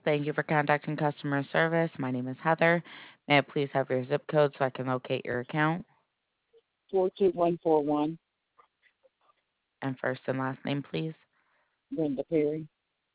Thank you for contacting customer service. My name is Heather. May I please have your zip code so I can locate your account? 42141, And first and last name, please. Brenda Perry,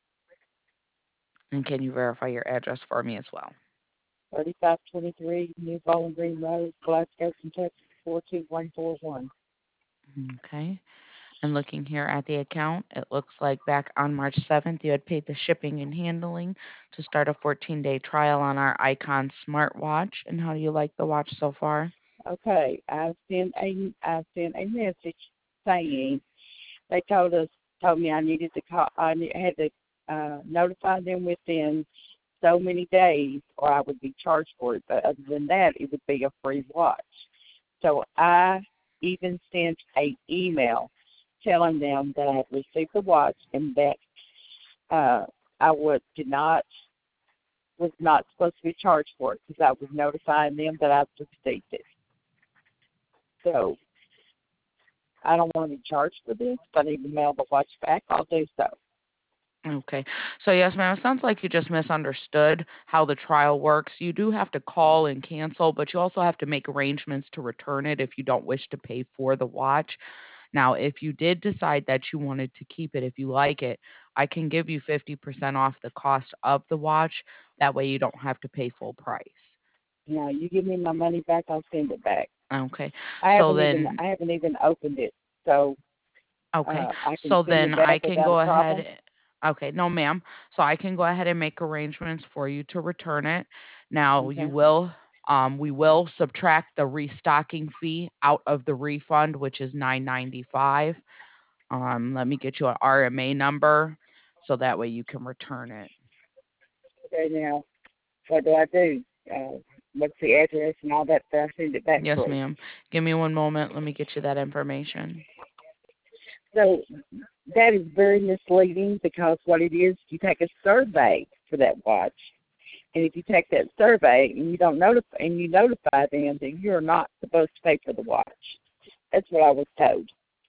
And can you verify your address for me as well? 3523 New Bowling Green Road, Glasgow, Kentucky, 42141. Okay. And looking here at the account, it looks like back on March 7th, you had paid the shipping and handling to start a 14-day trial on our Icon smartwatch. And how do you like the watch so far? Okay, I sent a message saying they told me I needed to call. Had to notify them within so many days, or I would be charged for it. But other than that, it would be a free watch. So I even sent a email telling them that I had received the watch and that uh, I was not supposed to be charged for it because I was notifying them that I've received it. So I don't want to be charged for this. If I need to mail the watch back, I'll do so. Okay. So yes, ma'am, it sounds like you just misunderstood how the trial works. You do have to call and cancel, but you also have to make arrangements to return it if you don't wish to pay for the watch. Now, if you did decide that you wanted to keep it, if you like it, I can give you 50% off the cost of the watch. That way you don't have to pay full price. Now you give me my money back, I'll send it back. Okay. I So haven't even then I haven't even opened it, so Okay. I can So send then it I back can without a go problem. ahead. Okay, no, ma'am. So I can go ahead and make arrangements for you to return it. Now Okay. we will subtract the restocking fee out of the refund, which is 9.95. Let me get you an RMA number so that way you can return it. Okay. Now what do I do? What's the address and all that I send it back Yes, through? ma'am. Give me one moment. Let me get you that information. So that is very misleading because what it is, you take a survey for that watch, and if you take that survey and you notify them that you're not supposed to pay for the watch. That's what I was told.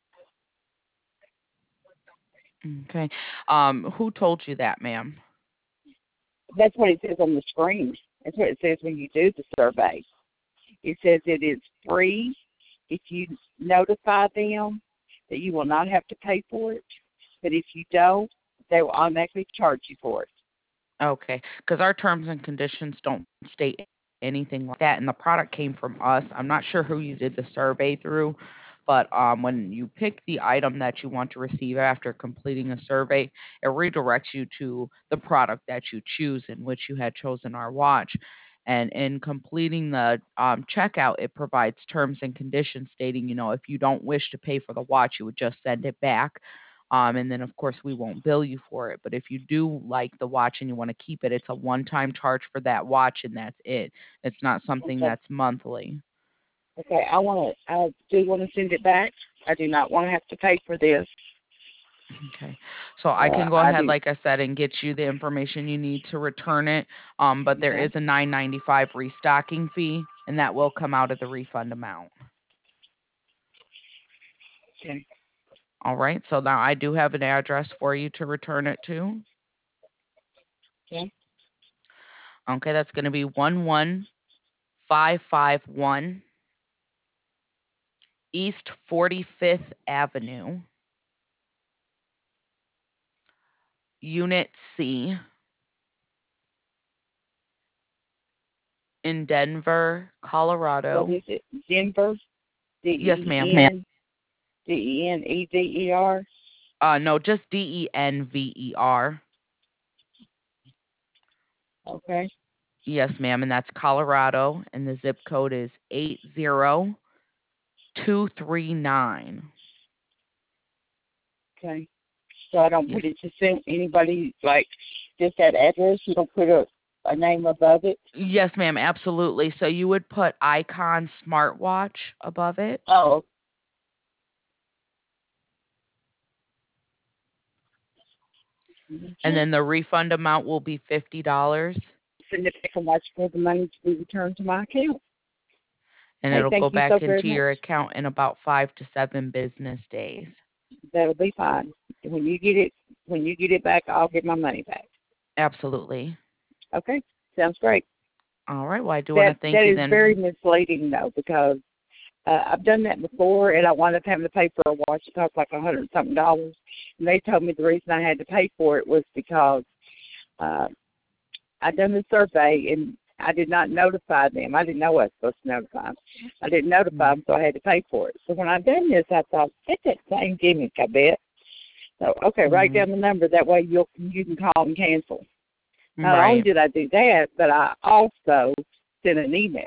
Okay. Who told you that, ma'am? That's what it says on the screen. That's what it says when you do the survey. It says it is free if you notify them that you will not have to pay for it, but if you don't, they will automatically charge you for it. Okay, because our terms and conditions don't state anything like that, and the product came from us. I'm not sure who you did the survey through, but when you pick the item that you want to receive after completing a survey, it redirects you to the product that you choose, in which you had chosen our watch. And in completing the checkout, it provides terms and conditions stating, if you don't wish to pay for the watch, you would just send it back. And then, of course, we won't bill you for it. But if you do like the watch and you want to keep it, it's a one-time charge for that watch, and that's it. It's not something Okay. that's monthly. Okay. I do want to send it back. I do not want to have to pay for this. Okay. So I can go I ahead, do. like I said, and get you the information you need to return it. But there Okay. is a 9.95 restocking fee, and that will come out of the refund amount. Okay. All right. So now I do have an address for you to return it to. Okay. Okay, that's going to be 11551 East 45th Avenue, Unit C, in Denver, What Colorado. is it? Denver. D Yes, E ma'am. N Deneder. No, just Denver. Okay. Yes, ma'am, and that's Colorado, and the zip code is 80239. Okay. So I don't put Yes. it to send anybody like just that address. You don't put a name above it. Yes, ma'am, absolutely. So you would put Icon smartwatch above it, Oh. and Okay. then the refund amount will be $50, Send it back and watch for the money to be returned to my account. and Hey, it'll thank go you so back very into much. your account in about 5 to 7 business days. That'll be fine. When you get it back, I'll get my money back. Absolutely. Okay, sounds great. All right. Well, I do want to That thank you is very then. misleading though, because I've done that before, and I wound up having to pay for a watch that cost like $100 something, and they told me the reason I had to pay for it was because uh, I done the survey and I did not notify them. I didn't know I was supposed to notify them. I didn't notify Mm. them, so I had to pay for it. So when I done this, I thought, it's that same gimmick, I bet. So okay, write Mm. down the number. That way you can call and cancel. Not only Right. did I do that, but I also sent an email.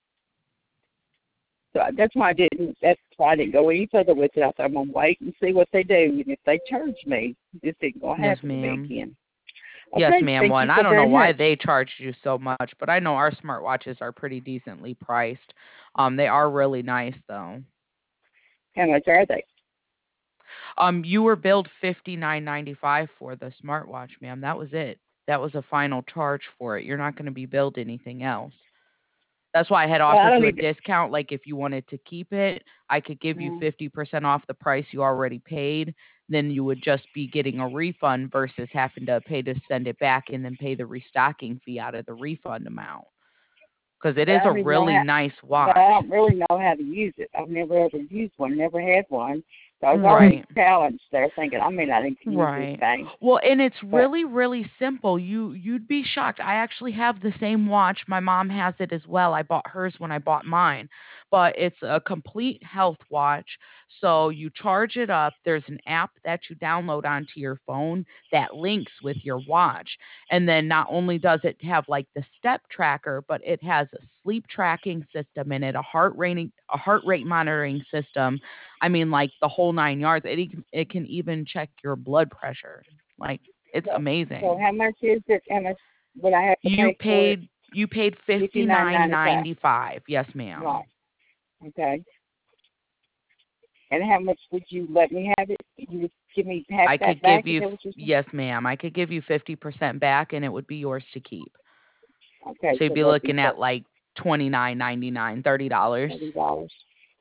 So that's why I didn't. That's why I didn't go any further with it. I thought I'm gonna wait and see what they do, and if they charge me, this ain't gonna Yes, happen to me ma'am. again. Yes, Okay, ma'am. thank Well, you and I so don't know very why much. they charged you so much, but I know our smartwatches are pretty decently priced. They are really nice though. How much are they? You were billed $59.95 for the smartwatch, ma'am. That was it. That was a final charge for it. You're not going to be billed anything else. That's why I had Well, I offered don't you a even. discount. Like if you wanted to keep it, I could give you Mm, 50% off the price you already paid. Then you would just be getting a refund versus having to pay to send it back and then pay the restocking fee out of the refund amount. Because it but I is a don't even know really how. nice But I watch. don't really know how to use it. I've never ever used one. Never had one. So I was already Right. challenged there, thinking I may not even use this Right. thing. Well, and it's But really, really simple. You'd be shocked. I actually have the same watch. My mom has it as well. I bought hers when I bought mine. But it's a complete health watch. So you charge it up. There's an app that you download onto your phone that links with your watch. And then not only does it have like the step tracker, but it has a sleep tracking system in it, a heart rate monitoring system. I mean, like the whole 9 yards. It can even check your blood pressure. Like it's so, so amazing. how much is it? How much would I have to You pay for it? paid $59.95. $59.95. Yes, ma'am. Right. Okay. And how much would you let me have it? You would give me half I that could back? give Is you that what you're saying? yes, ma'am. I could give you 50% back and it would be yours to keep. Okay, So you'd so be that'd be looking at like 29.99, $30. $30.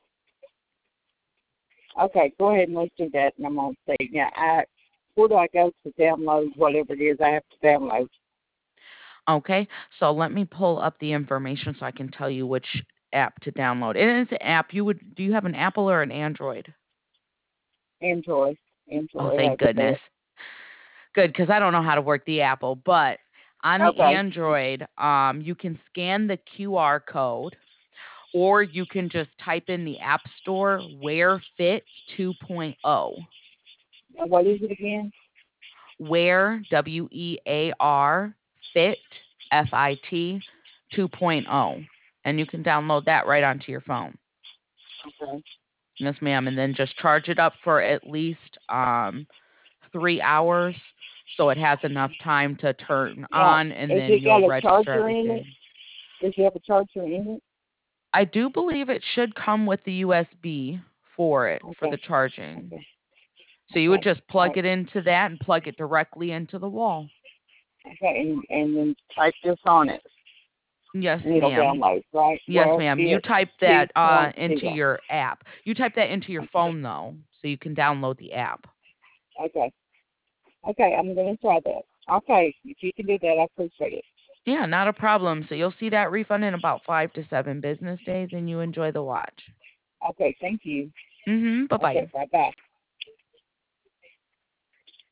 Okay, go ahead and let's do that, and I'm gonna say now. Where do I go to download whatever it is I have to download? Okay, so let me pull up the information so I can tell you which app to download. It is an app. Do you have an Apple or an Android? Android. Oh, Android thank has that. goodness. Good, because I don't know how to work the Apple, but on the Okay. Android, you can scan the QR code, or you can just type in the App Store Wear Fit 2.0. And what is it again? Wear WEAR Fit FIT 2.0. And you can download that right onto your phone. Okay. Yes, ma'am. And then just charge it up for at least 3 hours so it has enough time to turn Now, on and has then it you'll got a register charger in it? everything. Does it have a charger in it? I do believe it should come with the USB for it for the Okay. charging. Okay. So you would Okay. just All plug right. it into that and plug it directly into the wall. Okay. And then type this on it, Yes, and it'll ma'am. download, right? Yes, Well, ma'am. You fit type that 2.0. into your app. You type that into your Okay. phone though, so you can download the app. Okay. Okay. I'm gonna try that. Okay. If you can do that, I appreciate it. Yeah, not a problem. So you'll see that refund in about 5 to 7 business days, and you enjoy the watch. Okay. Thank you. Bye Okay. bye. Bye bye.